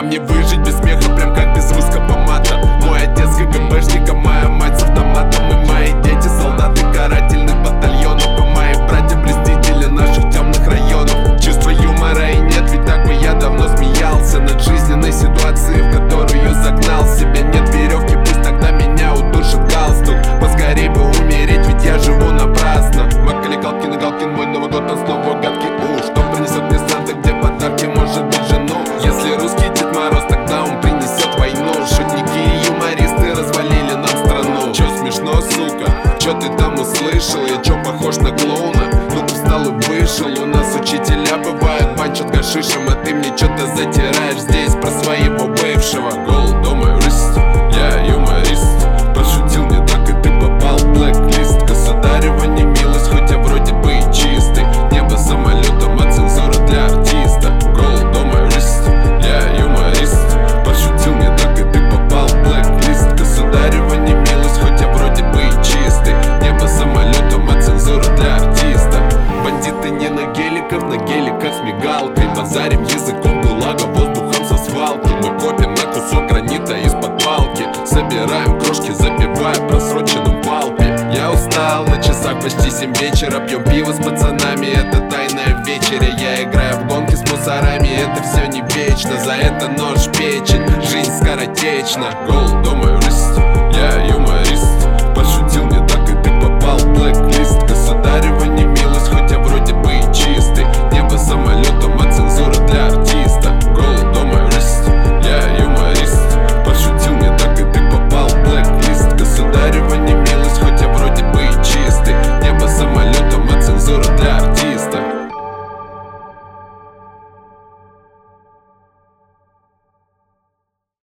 мне выжить без смеха, прям как без русского мата. Мой отец ГКБшник, а моя мать с автоматом. И мои дети солдаты карательных батальонов, а мои братья блестители наших темных районов. Чувства юмора и нет, ведь так бы я давно смеялся над жизненной ситуацией, в которую загнал себя. Нет веревки, пусть тогда меня удушит галстук. Поскорей бы умереть, ведь я живу напрасно. Макали Галкин и Галкин, мой Новый год, он снова гадкий. Что принесет мне Санта, где подарки, может быть, жену? Если русский Дед Мороз, тогда он принесет войну. Шутники и юмористы развалили нам страну. Чё смешно, сука? Чё ты там услышал? Я чё похож на клоуна? Ну ты встал и вышел. У нас учителя бывают, банчат гашишем, а ты мне чё-то затираешь здесь про своего бывшего. Голдоморист, я юморист. Пошутил не так, и ты попал в блэк-лист. Государева не милость, хоть я вроде бы и чистый. Небо самолетом, а цензура для артиста. Голдоморист, я юморист. Пошутил не так, и ты попал в блэк-лист. Государева не милость, хоть я вроде бы и чистый. Небо самолетом, а цензура для артиста. Бандиты не на геликах с мигалкой. Базарим языком ГУЛАГа, воздухом со свалки. Мы копим на кусок гранита из-под палки. Собираем крошки, запивая просроченным палпе. Я устал, на часах почти 7 вечера. Пьем пиво с пацанами, это тайная вечеря. Я играю в гонки с мусорами, это все не вечно. За это нож в печень, жизнь скоротечна. Голдом